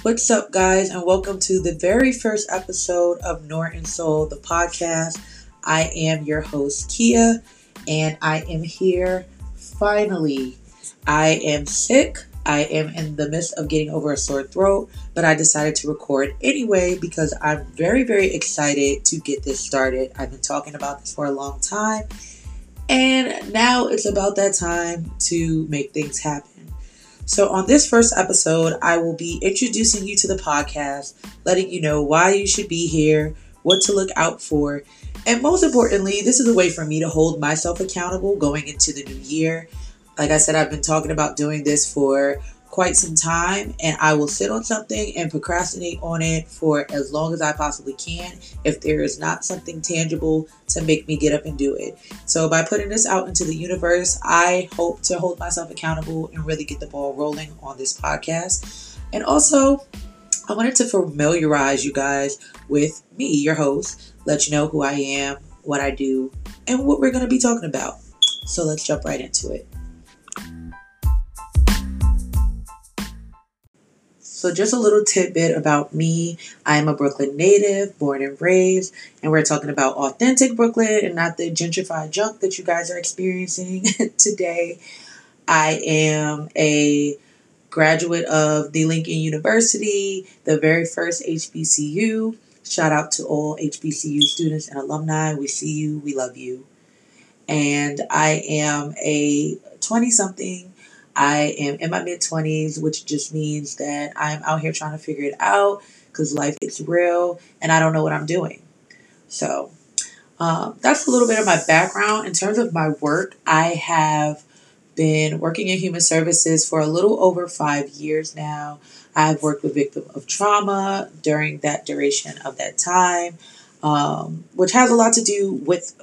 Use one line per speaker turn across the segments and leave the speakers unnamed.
What's up, guys, and welcome to the very first episode of Norton Soul, the podcast. I am your host, Kia, and I am here finally. I am sick. I am in the midst of getting over a sore throat, but I decided to record anyway because I'm very, very excited to get this started. I've been talking about this for a long time, and now it's about that time to make things happen. So, on this first episode, I will be introducing you to the podcast, letting you know why you should be here, what to look out for, and most importantly, this is a way for me to hold myself accountable going into the new year. Like I said, I've been talking about doing this for quite some time, and I will sit on something and procrastinate on it for as long as I possibly can if there is not something tangible to make me get up and do it. So by putting this out into the universe, I hope to hold myself accountable and really get the ball rolling on this podcast. And also, I wanted to familiarize you guys with me, your host, let you know who I am, what I do, and what we're going to be talking about. So let's jump right into it. So just a little tidbit about me. I am a Brooklyn native, born and raised, and we're talking about authentic Brooklyn and not the gentrified junk that you guys are experiencing today. I am a graduate of the Lincoln University, the very first HBCU. Shout out to all HBCU students and alumni. We see you, we love you. And I am a 20-something. I am in my mid-20s, which just means that I'm out here trying to figure it out because life is real and I don't know what I'm doing. So that's a little bit of my background. In terms of my work, I have been working in human services for a little over 5 years now. I've worked with victims of trauma during that duration of that time, which has a lot to do with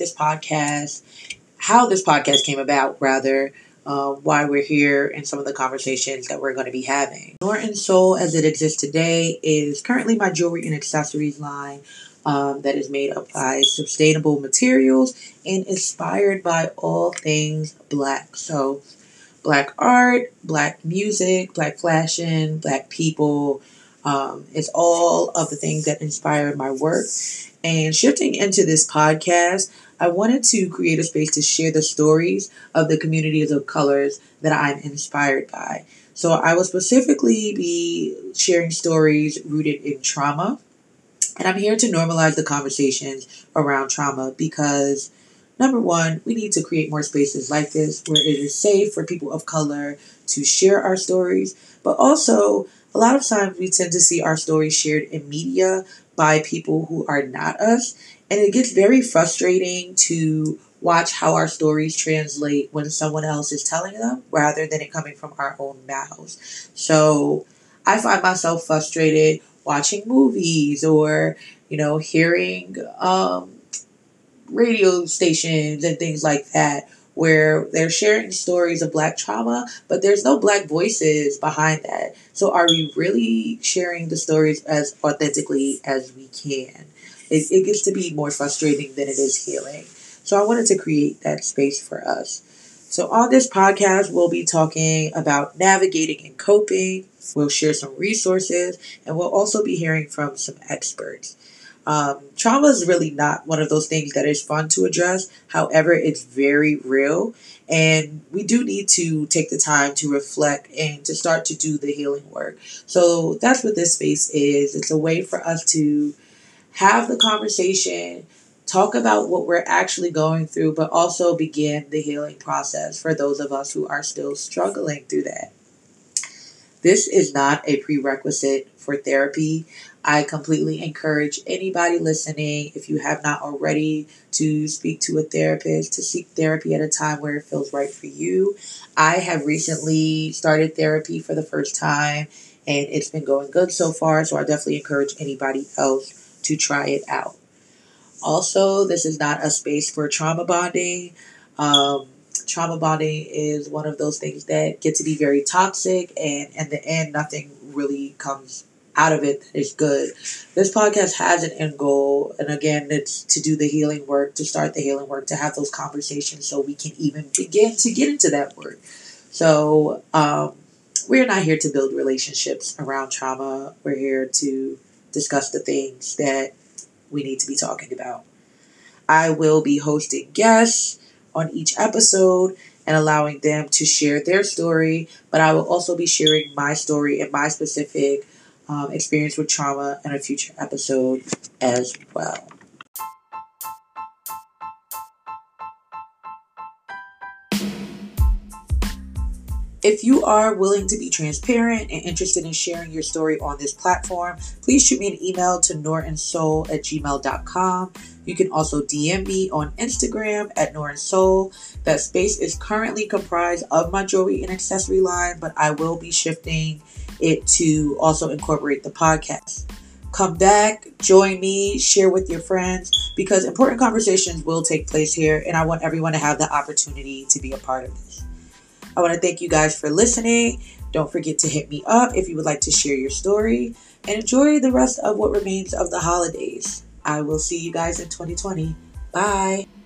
how this podcast came about, rather, why we're here, and some of the conversations that we're going to be having. Norton Soul, as it exists today, is currently my jewelry and accessories line that is made up by sustainable materials and inspired by all things Black. So, Black art, Black music, Black fashion, Black people. It's all of the things that inspired my work. And shifting into this podcast, I wanted to create a space to share the stories of the communities of colors that I'm inspired by. So I will specifically be sharing stories rooted in trauma. And I'm here to normalize the conversations around trauma because, number one, we need to create more spaces like this where it is safe for people of color to share our stories. But also, a lot of times we tend to see our stories shared in media by people who are not us. And it gets very frustrating to watch how our stories translate when someone else is telling them rather than it coming from our own mouths. So I find myself frustrated watching movies or, hearing radio stations and things like that where they're sharing stories of Black trauma, but there's no Black voices behind that. So are we really sharing the stories as authentically as we can? It gets to be more frustrating than it is healing. So I wanted to create that space for us. So on this podcast, we'll be talking about navigating and coping. We'll share some resources, and we'll also be hearing from some experts. Trauma is really not one of those things that is fun to address. However, it's very real, and we do need to take the time to reflect and to start to do the healing work. So that's what this space is. It's a way for us to have the conversation, talk about what we're actually going through, but also begin the healing process for those of us who are still struggling through that. This is not a prerequisite for therapy. I completely encourage anybody listening, if you have not already, to speak to a therapist, to seek therapy at a time where it feels right for you. I have recently started therapy for the first time, and it's been going good so far, so I definitely encourage anybody else to try it out. Also, this is not a space for trauma bonding. Trauma bonding is one of those things that get to be very toxic, and in the end, nothing really comes out of it that is good. This podcast has an end goal, and again, it's to do the healing work, to start the healing work, to have those conversations so we can even begin to get into that work. So, we're not here to build relationships around trauma. We're here to discuss the things that we need to be talking about. I will be hosting guests on each episode and allowing them to share their story, but I will also be sharing my story and my specific experience with trauma in a future episode as well. If you are willing to be transparent and interested in sharing your story on this platform, please shoot me an email to noransoul@gmail.com. You can also DM me on Instagram at noransoul. That space is currently comprised of my jewelry and accessory line, but I will be shifting it to also incorporate the podcast. Come back, join me, share with your friends, because important conversations will take place here, and I want everyone to have the opportunity to be a part of this. I want to thank you guys for listening. Don't forget to hit me up if you would like to share your story, and enjoy the rest of what remains of the holidays. I will see you guys in 2020. Bye.